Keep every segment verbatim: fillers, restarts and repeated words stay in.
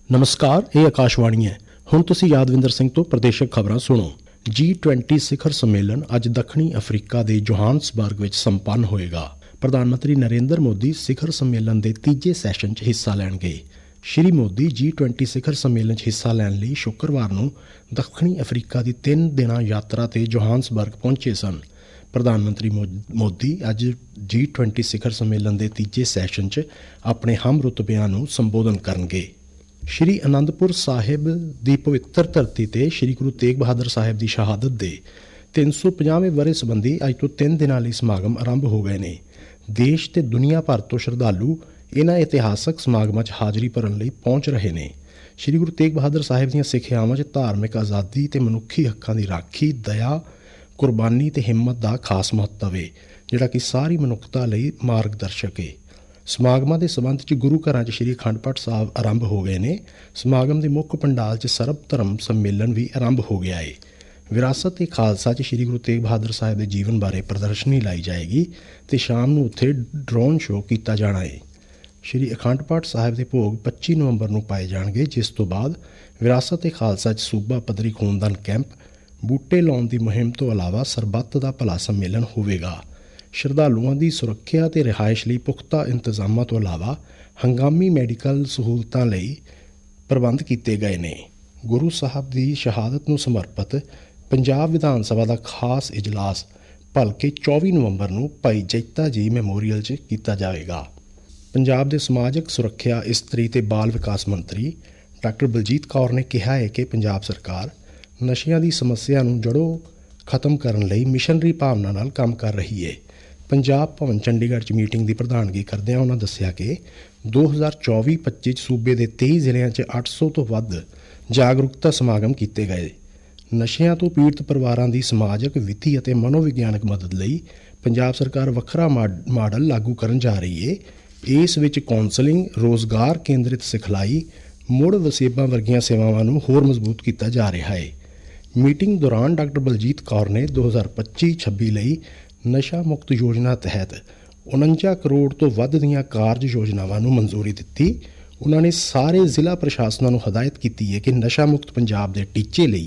ਨਮਸਕਾਰ, ਇਹ ਆਕਾਸ਼ਵਾਣੀ ਹੈ। ਹੁਣ ਤੁਸੀਂ ਯਾਦਵਿੰਦਰ ਸਿੰਘ ਤੋਂ ਪ੍ਰਦੇਸ਼ਕ ਖਬਰਾਂ ਸੁਣੋ। ਜੀ ਟਵੈਂਟੀ ਸਿਖਰ ਸੰਮੇਲਨ ਅੱਜ ਦੱਖਣੀ ਅਫਰੀਕਾ ਦੇ ਜੋਹਾਨਸਬਰਗ ਵਿੱਚ ਸੰਪੰਨ ਹੋਏਗਾ। ਪ੍ਰਧਾਨ ਮੰਤਰੀ ਨਰਿੰਦਰ ਮੋਦੀ ਸਿਖਰ ਸੰਮੇਲਨ ਦੇ ਤੀਜੇ ਸੈਸ਼ਨ 'ਚ ਹਿੱਸਾ ਲੈਣਗੇ। ਸ਼੍ਰੀ ਮੋਦੀ ਜੀ ਟਵੈਂਟੀ ਸਿਖਰ ਸੰਮੇਲਨ 'ਚ ਹਿੱਸਾ ਲੈਣ ਲਈ ਸ਼ੁੱਕਰਵਾਰ ਨੂੰ ਦੱਖਣੀ ਅਫਰੀਕਾ ਦੀ ਤਿੰਨ ਦਿਨਾਂ ਯਾਤਰਾ 'ਤੇ ਜੋਹਾਨਸਬਰਗ ਪਹੁੰਚੇ ਸਨ। ਪ੍ਰਧਾਨ ਮੰਤਰੀ ਮੋਦੀ ਅੱਜ ਜੀ ਟਵੈਂਟੀ ਸਿਖਰ ਸੰਮੇਲਨ ਦੇ ਤੀਜੇ ਸੈਸ਼ਨ 'ਚ ਆਪਣੇ ਹਮ ਰੁਤਬਿਆਂ ਨੂੰ ਸੰਬੋਧਨ ਕਰਨਗੇ। ਸ਼੍ਰੀ ਅਨੰਦਪੁਰ ਸਾਹਿਬ ਦੀ ਪਵਿੱਤਰ ਧਰਤੀ ਤੇ ਸ਼੍ਰੀ ਗੁਰੂ ਤੇਗ ਬਹਾਦਰ ਸਾਹਿਬ ਦੀ ਸ਼ਹਾਦਤ ਦੇ ਤਿੰਨ ਸੌ ਪੰਜਾਹਵੇਂ ਵਰ੍ਹੇ ਸੰਬੰਧੀ ਅੱਜ ਤੋਂ ਤਿੰਨ ਦਿਨਾਂ ਲਈ ਸਮਾਗਮ ਆਰੰਭ ਹੋ ਗਏ ਨੇ। ਦੇਸ਼ ਤੇ ਦੁਨੀਆ ਭਰ ਤੋਂ ਸ਼ਰਧਾਲੂ ਇਹਨਾਂ ਇਤਿਹਾਸਕ ਸਮਾਗਮਾਂ 'ਚ ਹਾਜ਼ਰੀ ਭਰਨ ਲਈ ਪਹੁੰਚ ਰਹੇ ਨੇ। ਸ਼੍ਰੀ ਗੁਰੂ ਤੇਗ ਬਹਾਦਰ ਸਾਹਿਬ ਦੀਆਂ ਸਿੱਖਿਆਵਾਂ 'ਚ ਧਾਰਮਿਕ ਆਜ਼ਾਦੀ ਤੇ ਮਨੁੱਖੀ ਹੱਕਾਂ ਦੀ ਰਾਖੀ, ਦਇਆ, ਕੁਰਬਾਨੀ ਤੇ ਹਿੰਮਤ ਦਾ ਖਾਸ ਮਹੱਤਵ ਹੈ, ਜਿਹੜਾ ਕਿ ਸਾਰੀ ਮਨੁੱਖਤਾ ਲਈ ਮਾਰਗਦਰਸ਼ਕ ਹੈ। ਸਮਾਗਮਾਂ ਦੇ ਸਬੰਧ 'ਚ ਗੁਰੂ ਘਰਾਂ 'ਚ ਸ਼੍ਰੀ ਅਖੰਡ ਪਾਠ ਸਾਹਿਬ ਆਰੰਭ ਹੋ ਗਏ ਨੇ। ਸਮਾਗਮ ਦੇ ਮੁੱਖ ਪੰਡਾਲ 'ਚ ਸਰਬ ਧਰਮ ਸੰਮੇਲਨ ਵੀ ਆਰੰਭ ਹੋ ਗਿਆ ਹੈ। ਵਿਰਾਸਤ ਏ ਖਾਲਸਾ 'ਚ ਸ਼੍ਰੀ ਗੁਰੂ ਤੇਗ ਬਹਾਦਰ ਸਾਹਿਬ ਦੇ ਜੀਵਨ ਬਾਰੇ ਪ੍ਰਦਰਸ਼ਨੀ ਲਾਈ ਜਾਏਗੀ ਤੇ ਸ਼ਾਮ ਨੂੰ ਉੱਥੇ ਡਰੋਨ ਸ਼ੋਅ ਕੀਤਾ ਜਾਣਾ ਹੈ। ਸ਼੍ਰੀ ਅਖੰਡ ਪਾਠ ਸਾਹਿਬ ਦੇ ਭੋਗ ਪੱਚੀ ਨਵੰਬਰ ਨੂੰ ਪਾਏ ਜਾਣਗੇ, ਜਿਸ ਤੋਂ ਬਾਅਦ ਵਿਰਾਸਤ ਏ ਖਾਲਸਾ 'ਚ ਸੂਬਾ ਪੱਧਰੀ ਖੂਨਦਾਨ ਕੈਂਪ, ਬੂਟੇ ਲਾਉਣ ਦੀ ਮੁਹਿੰਮ ਤੋਂ ਇਲਾਵਾ ਸਰਬੱਤ ਦਾ ਭਲਾ ਸੰਮੇਲਨ ਹੋਵੇਗਾ। ਸ਼ਰਧਾਲੂਆਂ ਦੀ ਸੁਰੱਖਿਆ ਤੇ ਰਿਹਾਇਸ਼ ਲਈ ਪੁਖਤਾ ਇੰਤਜ਼ਾਮਾਂ ਤੋਂ ਇਲਾਵਾ ਹੰਗਾਮੀ ਮੈਡੀਕਲ ਸਹੂਲਤਾਂ ਲਈ ਪ੍ਰਬੰਧ ਕੀਤੇ ਗਏ ਨੇ। ਗੁਰੂ ਸਾਹਿਬ ਦੀ ਸ਼ਹਾਦਤ ਨੂੰ ਸਮਰਪਿਤ ਪੰਜਾਬ ਵਿਧਾਨ ਸਭਾ ਦਾ ਖਾਸ ਇਜਲਾਸ ਭਲਕੇ ਚੌਵੀ ਨਵੰਬਰ ਨੂੰ ਭਾਈ ਜੈਤਾ ਜੀ ਮੈਮੋਰੀਅਲ 'ਚ ਕੀਤਾ ਜਾਵੇਗਾ। ਪੰਜਾਬ ਦੇ ਸਮਾਜਿਕ ਸੁਰੱਖਿਆ, ਇਸਤਰੀ ਤੇ ਬਾਲ ਵਿਕਾਸ ਮੰਤਰੀ ਡਾਕਟਰ ਬਲਜੀਤ ਕੌਰ ਨੇ ਕਿਹਾ ਹੈ ਕਿ ਪੰਜਾਬ ਸਰਕਾਰ ਨਸ਼ਿਆਂ ਦੀ ਸਮੱਸਿਆ ਨੂੰ ਜੜ੍ਹੋਂ ਖਤਮ ਕਰਨ ਲਈ ਮਿਸ਼ਨਰੀ ਭਾਵਨਾ ਨਾਲ ਕੰਮ ਕਰ ਰਹੀ ਹੈ। ਪੰਜਾਬ ਭਵਨ ਚੰਡੀਗੜ੍ਹ 'ਚ ਮੀਟਿੰਗ ਦੀ ਪ੍ਰਧਾਨਗੀ ਕਰਦਿਆਂ ਉਹਨਾਂ ਦੱਸਿਆ ਕਿ ਦੋ ਹਜ਼ਾਰ ਚੌਵੀ ਪੱਚੀ 'ਚ ਸੂਬੇ ਦੇ ਤੇਈ ਜ਼ਿਲ੍ਹਿਆਂ 'ਚ ਅੱਠ ਸੌ ਤੋਂ ਵੱਧ ਜਾਗਰੂਕਤਾ ਸਮਾਗਮ ਕੀਤੇ ਗਏ। ਨਸ਼ਿਆਂ ਤੋਂ ਪੀੜਤ ਪਰਿਵਾਰਾਂ ਦੀ ਸਮਾਜਿਕ, ਵਿੱਤੀ ਅਤੇ ਮਨੋਵਿਗਿਆਨਕ ਮਦਦ ਲਈ ਪੰਜਾਬ ਸਰਕਾਰ ਵੱਖਰਾ ਮਾਡਲ ਲਾਗੂ ਕਰਨ ਜਾ ਰਹੀ ਹੈ। ਇਸ ਵਿੱਚ ਕੌਂਸਲਿੰਗ, ਰੋਜ਼ਗਾਰ ਕੇਂਦਰਿਤ ਸਿਖਲਾਈ, ਮੁੜ ਵਸੇਬਾਂ ਵਰਗੀਆਂ ਸੇਵਾਵਾਂ ਨੂੰ ਹੋਰ ਮਜ਼ਬੂਤ ਕੀਤਾ ਜਾ ਰਿਹਾ ਹੈ। ਮੀਟਿੰਗ ਦੌਰਾਨ ਡਾਕਟਰ ਬਲਜੀਤ ਕੌਰ ਨੇ ਦੋ ਹਜ਼ਾਰ ਪੱਚੀ ਛੱਬੀ ਲਈ ਨਸ਼ਾ ਮੁਕਤ ਯੋਜਨਾ ਤਹਿਤ ਉਣੰਜਾ ਕਰੋੜ ਤੋਂ ਵੱਧ ਦੀਆਂ ਕਾਰਜ ਯੋਜਨਾਵਾਂ ਨੂੰ ਮਨਜ਼ੂਰੀ ਦਿੱਤੀ। ਉਹਨਾਂ ਨੇ ਸਾਰੇ ਜ਼ਿਲ੍ਹਾ ਪ੍ਰਸ਼ਾਸਨਾਂ ਨੂੰ ਹਦਾਇਤ ਕੀਤੀ ਹੈ ਕਿ ਨਸ਼ਾ ਮੁਕਤ ਪੰਜਾਬ ਦੇ ਟੀਚੇ ਲਈ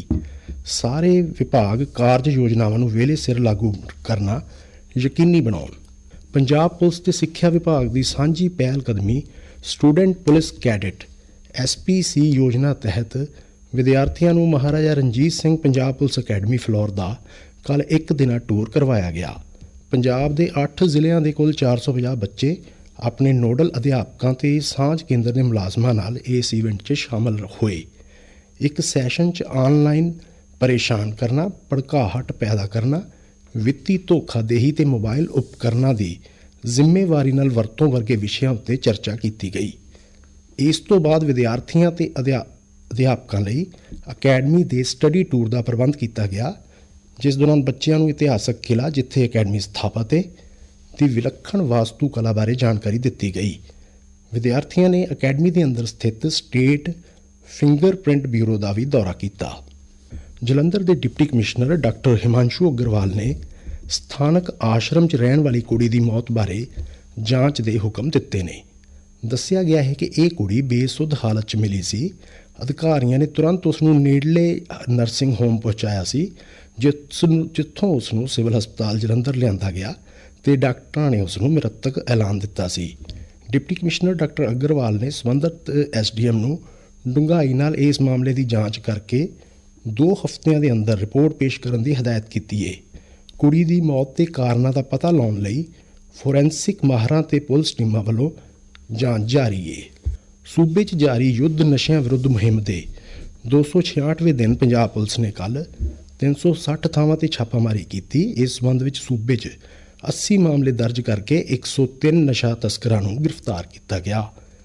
ਸਾਰੇ ਵਿਭਾਗ ਕਾਰਜ ਯੋਜਨਾਵਾਂ ਨੂੰ ਵੇਲੇ ਸਿਰ ਲਾਗੂ ਕਰਨਾ ਯਕੀਨੀ ਬਣਾਉਣ। ਪੰਜਾਬ ਪੁਲਿਸ ਤੇ ਸਿੱਖਿਆ ਵਿਭਾਗ ਦੀ ਸਾਂਝੀ ਪਹਿਲ ਕਦਮੀ student police cadet S P C ਯੋਜਨਾ ਤਹਿਤ ਵਿਦਿਆਰਥੀਆਂ ਨੂੰ ਮਹਾਰਾਜਾ ਰਣਜੀਤ ਸਿੰਘ ਪੰਜਾਬ ਪੁਲਿਸ ਅਕੈਡਮੀ ਫਲੋਰ ਦਾ ਕੱਲ੍ਹ ਇੱਕ ਦਿਨਾ ਟੂਰ ਕਰਵਾਇਆ ਗਿਆ। ਪੰਜਾਬ ਦੇ ਅੱਠ ਜ਼ਿਲ੍ਹਿਆਂ ਦੇ ਕੁੱਲ ਚਾਰ ਸੌ ਪੰਜਾਹ ਬੱਚੇ ਆਪਣੇ ਨੋਡਲ ਅਧਿਆਪਕਾਂ ਤੇ ਸਾਂਝ ਕੇਂਦਰ ਦੇ ਮੁਲਾਜ਼ਮਾਂ ਨਾਲ ਇਸ ਇਵੈਂਟ 'ਚ ਸ਼ਾਮਲ ਹੋਏ। ਇੱਕ ਸੈਸ਼ਨ 'ਚ ਆਨਲਾਈਨ ਪਰੇਸ਼ਾਨ ਕਰਨਾ, ਭੜਕਾਹਟ ਪੈਦਾ ਕਰਨਾ, ਵਿੱਤੀ ਧੋਖਾਦੇਹੀ ਤੇ ਮੋਬਾਈਲ ਉਪਕਰਨਾਂ ਦੀ ਜ਼ਿੰਮੇਵਾਰੀ ਨਾਲ ਵਰਤੋਂ ਵਰਗੇ ਵਿਸ਼ਿਆਂ ਉੱਤੇ ਚਰਚਾ ਕੀਤੀ ਗਈ। ਇਸ ਤੋਂ ਬਾਅਦ ਵਿਦਿਆਰਥੀਆਂ ਤੇ ਅਧਿਆ ਅਧਿਆਪਕਾਂ ਲਈ ਅਕੈਡਮੀ ਦੇ ਸਟੱਡੀ ਟੂਰ ਦਾ ਪ੍ਰਬੰਧ ਕੀਤਾ ਗਿਆ, ਜਿਸ ਦੌਰਾਨ ਬੱਚਿਆਂ ਨੂੰ ਇਤਿਹਾਸਕ ਕਿਲ੍ਹਾ, ਜਿੱਥੇ ਅਕੈਡਮੀ ਸਥਾਪਿਤ ਹੈ, ਦੀ ਵਿਲੱਖਣ ਵਾਸਤੂ ਕਲਾ ਬਾਰੇ ਜਾਣਕਾਰੀ ਦਿੱਤੀ ਗਈ। ਵਿਦਿਆਰਥੀਆਂ ਨੇ ਅਕੈਡਮੀ ਦੇ ਅੰਦਰ ਸਥਿਤ ਸਟੇਟ ਫਿੰਗਰਪ੍ਰਿੰਟ ਬਿਊਰੋ ਦਾ ਵੀ ਦੌਰਾ ਕੀਤਾ। ਜਲੰਧਰ ਦੇ deputy commissioner doctor Himanshu Agarwal ਨੇ ਸਥਾਨਕ ਆਸ਼ਰਮ 'ਚ ਰਹਿਣ ਵਾਲੀ ਕੁੜੀ ਦੀ ਮੌਤ ਬਾਰੇ ਜਾਂਚ ਦੇ ਹੁਕਮ ਦਿੱਤੇ ਨੇ। ਦੱਸਿਆ ਗਿਆ ਹੈ ਕਿ ਇਹ ਕੁੜੀ ਬੇਸੁੱਧ ਹਾਲਤ 'ਚ ਮਿਲੀ ਸੀ। ਅਧਿਕਾਰੀਆਂ ਨੇ ਤੁਰੰਤ ਉਸ ਨੂੰ ਨੇੜਲੇ ਨਰਸਿੰਗ ਹੋਮ ਪਹੁੰਚਾਇਆ ਸੀ, ਜਿਸ ਨੂੰ ਜਿੱਥੋਂ ਉਸ ਨੂੰ ਸਿਵਲ ਹਸਪਤਾਲ ਜਲੰਧਰ ਲਿਆਂਦਾ ਗਿਆ ਤੇ ਡਾਕਟਰਾਂ ਨੇ ਉਸ ਨੂੰ ਮ੍ਰਿਤਕ ਐਲਾਨ ਦਿੱਤਾ ਸੀ। ਡਿਪਟੀ ਕਮਿਸ਼ਨਰ ਡਾਕਟਰ ਅਗਰਵਾਲ ਨੇ ਸੰਬੰਧਿਤ ਐਸ ਡੀ ਐਮ ਨੂੰ ਡੂੰਘਾਈ ਨਾਲ ਇਸ ਮਾਮਲੇ ਦੀ ਜਾਂਚ ਕਰਕੇ ਦੋ ਹਫ਼ਤਿਆਂ ਦੇ ਅੰਦਰ ਰਿਪੋਰਟ ਪੇਸ਼ ਕਰਨ ਦੀ ਹਦਾਇਤ ਕੀਤੀ ਹੈ। ਕੁੜੀ ਦੀ ਮੌਤ ਦੇ ਕਾਰਨਾਂ ਦਾ ਪਤਾ ਲਾਉਣ ਲਈ ਫੋਰੈਂਸਿਕ ਮਾਹਰਾਂ ਤੇ ਪੁਲਿਸ ਟੀਮਾਂ ਵੱਲੋਂ ਜਾਂਚ ਜਾਰੀ ਹੈ। ਸੂਬੇ 'ਚ ਜਾਰੀ ਯੁੱਧ ਨਸ਼ਿਆਂ ਵਿਰੁੱਧ ਮੁਹਿੰਮ ਦੇ ਦੋ ਸੌ ਛਿਆਹਠਵੇਂ ਦਿਨ ਪੰਜਾਬ ਪੁਲਿਸ ਨੇ ਕੱਲ੍ਹ ਤਿੰਨ ਸੌ ਸੱਠ ਥਾਵਾਂ 'ਤੇ ਛਾਪਾਮਾਰੀ ਕੀਤੀ। ਇਸ ਸੰਬੰਧ ਵਿੱਚ ਸੂਬੇ 'ਚ ਅੱਸੀ ਮਾਮਲੇ ਦਰਜ ਕਰਕੇ ਇੱਕ ਸੌ ਤਿੰਨ ਨਸ਼ਾ ਤਸਕਰਾਂ ਨੂੰ ਗ੍ਰਿਫਤਾਰ ਕੀਤਾ ਗਿਆ।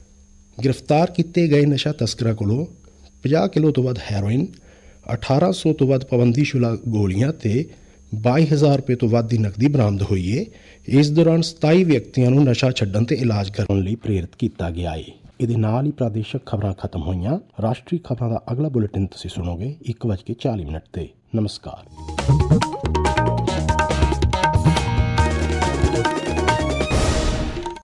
ਗ੍ਰਿਫਤਾਰ ਕੀਤੇ ਗਏ ਨਸ਼ਾ ਤਸਕਰਾਂ ਕੋਲੋਂ ਪੰਜਾਹ ਕਿਲੋ ਤੋਂ ਵੱਧ ਹੈਰੋਇਨ, ਅਠਾਰਾਂ ਸੌ ਤੋਂ ਵੱਧ ਪਾਬੰਦੀਸ਼ੁਦਾ ਗੋਲੀਆਂ ਤੇ ਬਾਈ ਹਜ਼ਾਰ ਰੁਪਏ ਤੋਂ ਵੱਧ ਦੀ ਨਕਦੀ ਬਰਾਮਦ ਹੋਈ ਹੈ। ਇਸ ਦੌਰਾਨ ਸਤਾਈ ਵਿਅਕਤੀਆਂ ਨੂੰ ਨਸ਼ਾ ਛੱਡਣ ਤੇ ਇਲਾਜ ਕਰਨ ਲਈ ਪ੍ਰੇਰਿਤ ਕੀਤਾ ਗਿਆ ਹੈ। ਇਹਦੇ ਨਾਲ ਹੀ ਪ੍ਰਾਦੇਸ਼ਿਕ ਖਬਰਾਂ ਖਤਮ ਹੋਈਆਂ। ਰਾਸ਼ਟਰੀ ਖਬਰਾਂ ਦਾ ਅਗਲਾ ਬੁਲੇਟਿਨ ਤੁਸੀਂ ਸੁਣੋਗੇ ਇੱਕ ਵੱਜ ਕੇ ਚਾਲੀ ਮਿੰਟ 'ਤੇ। ਨਮਸਕਾਰ।